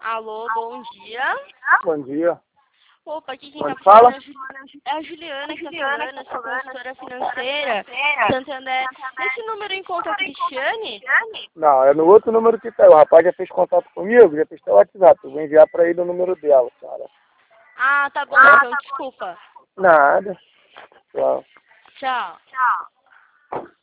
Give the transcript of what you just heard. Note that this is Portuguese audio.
Alô, bom dia. Bom dia. Opa, aqui quem Onde tá fala? falando é a Juliana que tá falando, essa consultora financeira, Santander. Esse número encontra a Cristiane? Não, é no outro número que tá. O rapaz já fez contato comigo, já fez teu WhatsApp. Eu vou enviar pra ele o número dela, cara. Ah, tá bom, então desculpa. Nada. Tchau. Tchau.